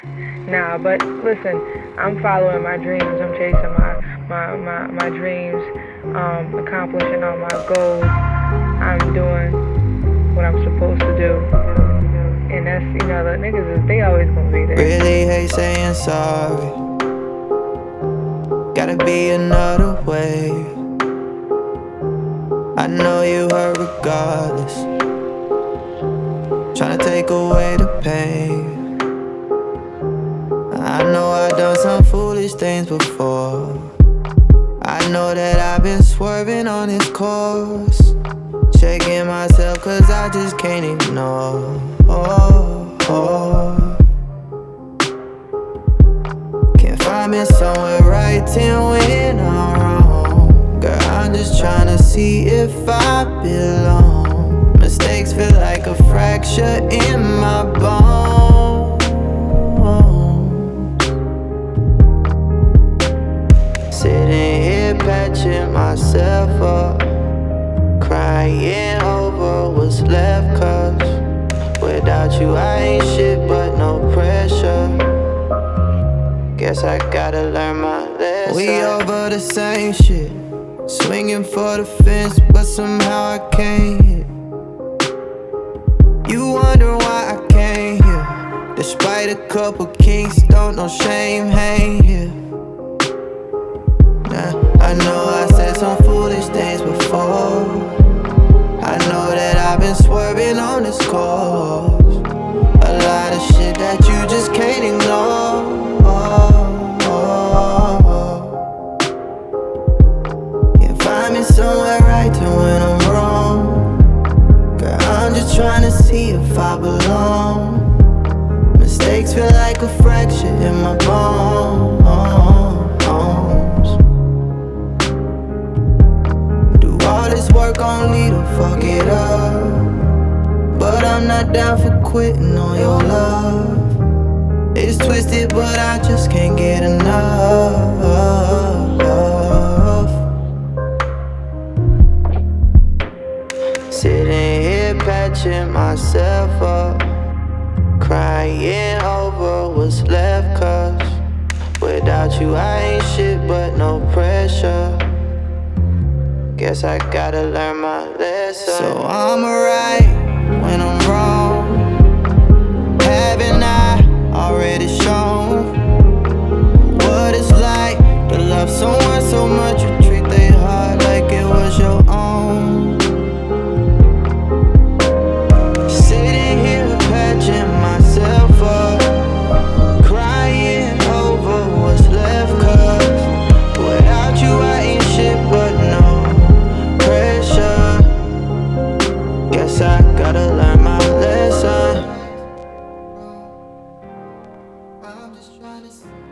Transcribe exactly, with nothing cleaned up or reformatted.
Nah, but listen, I'm following my dreams. I'm chasing my my my, my dreams, um, accomplishing all my goals. I'm doing what I'm supposed to do, and that's you know the niggas is they always gonna be there. Really hate saying sorry. Gotta be another way. I know you hurt regardless. Tryna take away the pain. I know I've done some foolish things before. I know that I've been swerving on this course. Checking myself cause I just can't ignore. Oh, oh. Can't find me somewhere right when I'm wrong. Girl, I'm just tryna see if I belong. Mistakes feel like a fracture in my bones. Sitting here patching myself up, crying over what's left. Cause without you I ain't shit but no pressure. Guess I gotta learn my lesson. We over the same shit, swinging for the fence, but somehow I can't hit. You wonder why I came here, despite a couple kinks, don't no shame hang here. Nah, I know I said some foolish things before. I know that I've been swerving on this course. A lot of shit that you just can't ignore. Can't find me somewhere right to when I'm wrong. Girl, I'm just trying to see if I belong. Mistakes feel like a fracture in my bones. Do all this work only to fuck it up, but I'm not down for quitting on your love. It's twisted, but I just can't get enough. Sitting here patching myself up, crying over what's left. Cause without you I ain't shit but no pressure. Guess I gotta learn my lesson. So I'm alright when I'm wrong. Haven't I already shown what it's like to love someone so much you treat their heart like it was your own? Sitting here patching myself up, crying over what's left. Cause without you I ain't shit but no pressure. Guess I gotta learn my lesson. I'm just trying to